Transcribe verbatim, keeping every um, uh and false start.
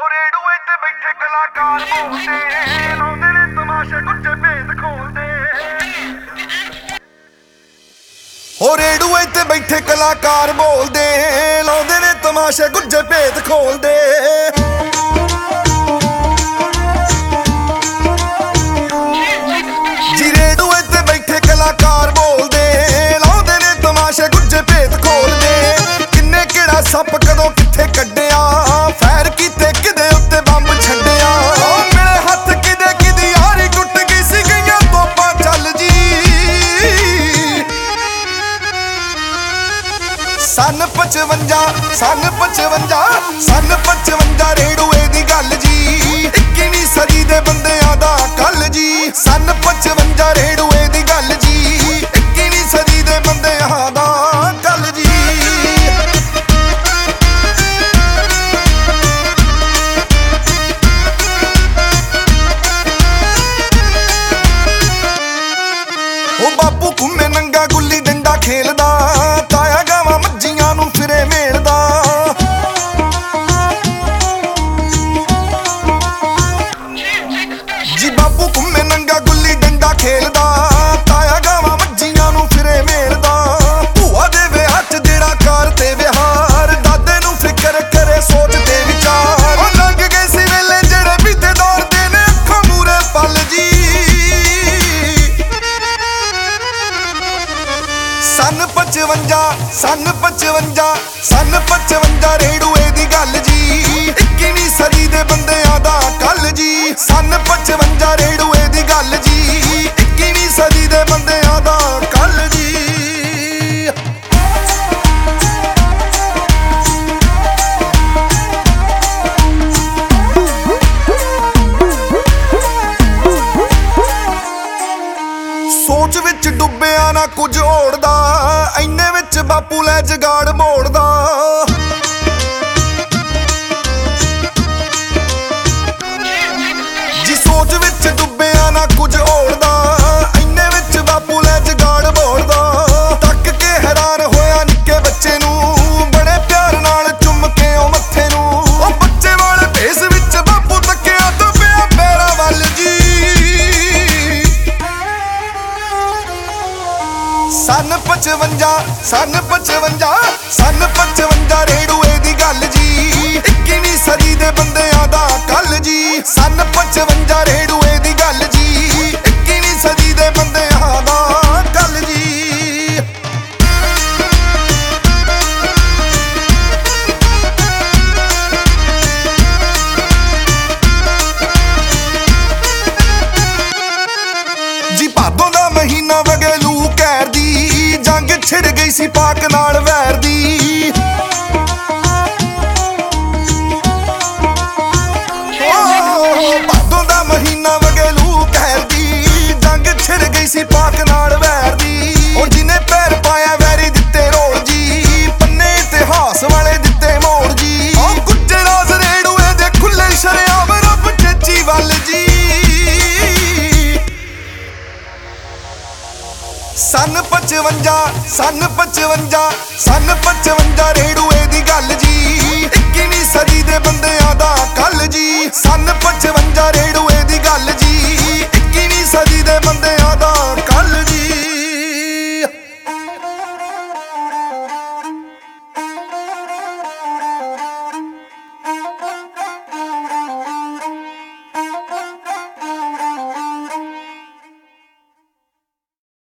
ਹੋ ਰੇਡੂਏ ਤੇ ਬੈਠੇ ਕਲਾਕਾਰ ਬੋਲਦੇ ਲਾਉਂਦੇ ਨੇ ਤਮਾਸ਼ੇ ਗੁੱਜੇ ਭੇਦ ਖੋਲਦੇ ਹੋ ਰੇਡੂਏ ਤੇ ਬੈਠੇ ਕਲਾਕਾਰ ਬੋਲਦੇ ਲਾਉਂਦੇ ਨੇ ਤਮਾਸ਼ੇ ਗੁੱਜੇ ਭੇਦ ਖੋਲਦੇ ਜੀ ਰੇਡੂਏ ਤੇ ਬੈਠੇ ਕਲਾਕਾਰ ਬੋਲਦੇ ਲਾਉਂਦੇ ਨੇ ਤਮਾਸ਼ੇ ਗੁੱਜੇ ਭੇਦ ਖੋਲਦੇ ਕਿੰਨੇ ਕਿਹੜਾ ਸੱਪ ਕਦੋਂ ਕਿੱਥੇ ਕੱਢਿਆ ਫੈਰ ਕੀਤੇ ਕਿਦੇ ਉੱਤੇ ਬੰਬ ਛੱਡਿਆ ਮੇਰੇ ਹੱਥ ਕਿਦੇ ਕਿਦੀ ਯਾਰੀ ਟੁੱਟ ਗਈ ਸੀ ਗਈਆਂ ਤੋਪਾਂ ਚੱਲ ਜੀ ਸਨ ਪਚਵੰਜਾ ਸਨ ਪਚਵੰਜਾ ਸਨ ਪਚਵੰਜਾ ਰੇਡੂਏ ਦੀ ਗੱਲ ਜੀ ਇੱਕੀਵੀਂ ਸਦੀ ਦੇ ਬੰਦਿਆਂ ਦਾ ਕੱਲ ਜੀ ਸਨ ਪਚਵੰਜਾ ਰੇਡੂਏ ਦੀ ਗੱਲ ਜੀ ਇੱਕੀਵੀਂ ਸਦੀ ਦੇ ਬੰਦਿਆਂ ਦਾ ਕੱਲ ਜੀ ਉਹ ਬਾਪੂ ਘੁੰਮੇ ਨੰਗਾ ਗੁੱਲੀ ਡੰਡਾ ਖੇਲਦਾ ਤਾਇਆ ਗਾਵਾਂ ਮੱਝੀਆਂ ਨੂੰ ਫਿਰੇ ਮੇਲਦਾ ਜੀ ਬਾਪੂ ਘੁੰਮੇ ਨੰਗਾ ਗੁੱਲੀ ਡੰਡਾ ਖੇਲਦਾ ਤਾਇਆ ਗਾਵਾਂ ਮੱਝੀਆਂ ਨੂੰ ਫਿਰੇ ਮੇਲਦਾ ਭੂਆ ਦੇ ਵਿਆਹ 'ਚ ਜਿਹੜਾ ਕਾਰ ਤੇ ਵਿਹਾਰ ਦਾਦੇ ਨੂੰ ਫਿਕਰ ਕਰੇ ਸੋਚਦੇ ਵਿਚਾਰ ਉਹ ਲੰਘ ਗਏ ਸੀ ਵੇਲੇ ਜਿਹੜੇ ਬੀਤੇ ਦੌੜਦੇ ਨੇ ਅੱਖਾਂ ਮੂਰੇ ਪਲ ਜੀ ਸਨ ਪਚਵੰਜਾ ਸਨ ਪਚਵੰਜਾ ਸਨ ਪਚਵੰਜਾ ਰੇਡੂਏ ਦੀ ਗੱਲ ਜੀ ਇੱਕੀਵੀਂ ਸਦੀ ਦੇ ਬੰਦਿਆਂ ਦਾ ਕੱਲ ਜੀ ਸਨ ਪਚਵੰਜਾ ਰੇਡੂਏ ਦੀ ਗੱਲ ਜੀ ਇੱਕੀਵੀਂ ਸਦੀ ਦੇ ਬੰਦਿਆਂ ਦਾ ਕੱਲ ਜੀ ਸੋਚ ਵਿੱਚ ਡੁੱਬਿਆ ਨਾ ਕੁਝ ਓੜਦਾ ਐਨੇ ਵਿੱਚ ਬਾਪੂ ਲੈ ਜਗਾੜ ਮੋੜਦਾ ਜੀ ਸੋਚ ਵਿੱਚ ਡੁੱਬਿਆ ਨਾ ਕੁਝ ਓੜਦਾ ਐਨੇ ਵਿੱਚ ਬਾਪੂ ਲੈ ਜਗਾੜ ਮੋੜਦਾ ਤੱਕ ਕੇ ਹੈਰਾਨ ਹੋਇਆ ਨਿੱਕੇ ਬੱਚੇ ਨੂੰ ਬੜੇ ਪਿਆਰ ਨਾਲ ਚੁੰਮ ਕੇ ਉਹ ਮੱਥੇ ਨੂੰ ਉਹ ਬੱਚੇ ਵਾਲੇ ਭੇਸ ਵਿੱਚ ਬਾਪੂ ਤੱਕਿਆ ਤਾਂ ਪਿਆ ਪੈਰਾਂ ਵੱਲ ਜੀ ਸਨ ਪਚਵੰਜਾ ਸਨ ਪਚਵੰਜਾ ਸਨ ਪਚਵੰਜਾ ਰੇਡੂਏ ਦੀ ਗੱਲ ਜੀ ਇੱਕੀਵੀਂ ਸਦੀ ਦੇ ਬੰਦਿਆਂ ਦਾ ਕੱਲ ਜੀ ਸਨ ਪਚਵੰਜਾ ਰੇਡੂਏ ਦੀ ਗੱਲ ਜੀ ਇੱਕੀਵੀਂ ਸਦੀ ਦੇ ਬੰਦਿਆਂ ਦਾ ਕੱਲ ਜੀ ਜੀ ਭਾਦੋਂ ਦਾ ਮਹੀਨਾ ਵਗੇ ਲੂ ਕਹਿਰ ਦੀ ਜੰਗ ਛਿੜ ਗਈ ਸੀ ਪਾਕ ਨਾਲ ਵੈਰ ਦੀ ਭਾਦੋਂ ਦਾ ਮਹੀਨਾ ਵਗੇ ਲੂ ਕਹਿਰ ਦੀ ਜੰਗ ਛਿੜ ਗਈ ਸੀ ਪਾਕ ਨਾਲ ਵੈਰ ਦੀ ਹੁਣ ਜਿਹਨੇ ਪੈਰ ਪਾਇਆ ਵੈਰੀ ਦਿੱਤੇ ਰੋਲ ਜੀ ਪੰਨੇ ਇਤਿਹਾਸ ਵਾਲੇ ਦਿੱਤੇ ਮੋੜ ਜੀ ਉਹ ਗੁੱਜੇ ਰਾਜ ਰੇਡੂਏ ਦੇ ਖੁੱਲੇ ਸ਼ਰਿਆਮ ਰੱਬ ਚੱਚੀ ਵੱਲ ਜੀ ਸਨ ਪਚਵੰਜਾ ਸਨ ਪਚਵੰਜਾ ਸਨ ਪਚਵੰਜਾ ਰੇਡੂਏ ਦੀ ਗੱਲ ਜੀ ਇੱਕੀਵੀਂ ਸਦੀ ਦੇ ਬੰਦੇ